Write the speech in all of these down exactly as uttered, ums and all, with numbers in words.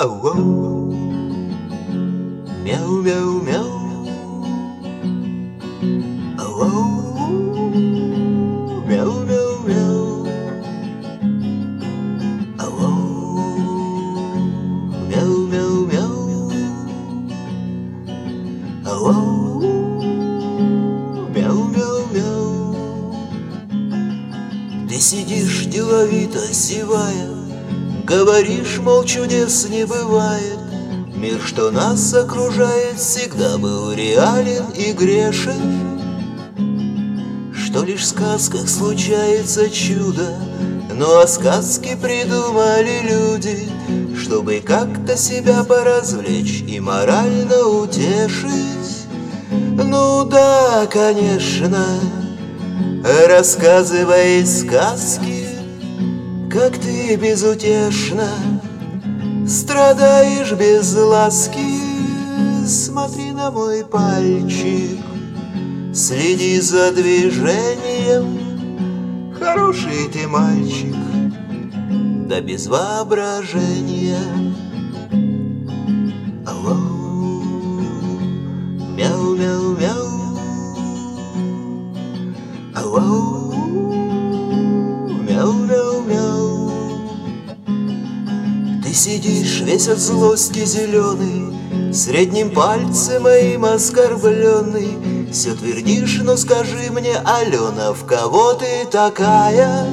Ау-ау. Мяу-мяу-мяу. Ау-ау. Мяу-мяу-мяу. Ау-ау. Мяу-мяу-мяу. Ау-ау. Мяу-мяу-мяу. Ты сидишь деловито, зевая, говоришь, мол, чудес не бывает. Мир, что нас окружает, всегда был реален и грешен. Что лишь в сказках случается чудо, ну а сказки придумали люди, чтобы как-то себя поразвлечь и морально утешить. Ну да, конечно, рассказывай сказки, как ты безутешно страдаешь без ласки. Смотри на мой пальчик, следи за движением. Хороший ты мальчик, да без воображения. Ау-ау. Мяу-мяу-мяу. Ау-ау. Мяу-мяу-мяу. Ты сидишь весь от злости зеленый, средним пальцем моим оскорбленный. Все твердишь, но скажи мне, Алена, в кого ты такая?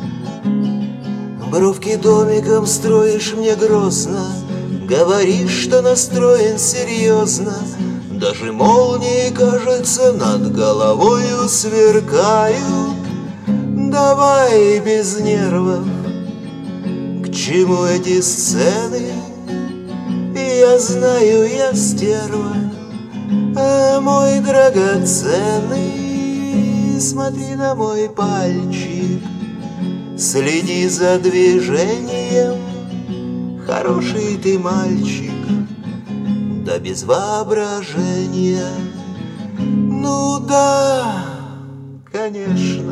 Бровки домиком строишь мне грозно, говоришь, что настроен серьезно. Даже молнии, кажется, над головою сверкают. Давай без нервов, к чему эти сцены? Я знаю, я стерва, а мой драгоценный, смотри на мой пальчик, следи за движением. Хороший ты мальчик, да без воображения. Ну да, конечно,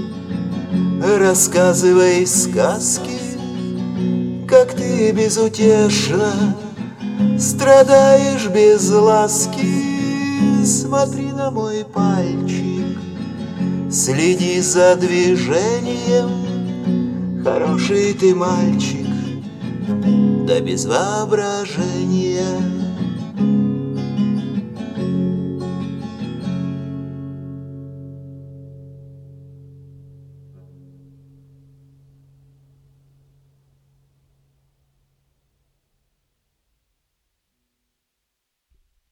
рассказывай сказки, как ты безутешно страдаешь без ласки. Смотри на мой пальчик, следи за движением. Хороший ты мальчик, да без воображения.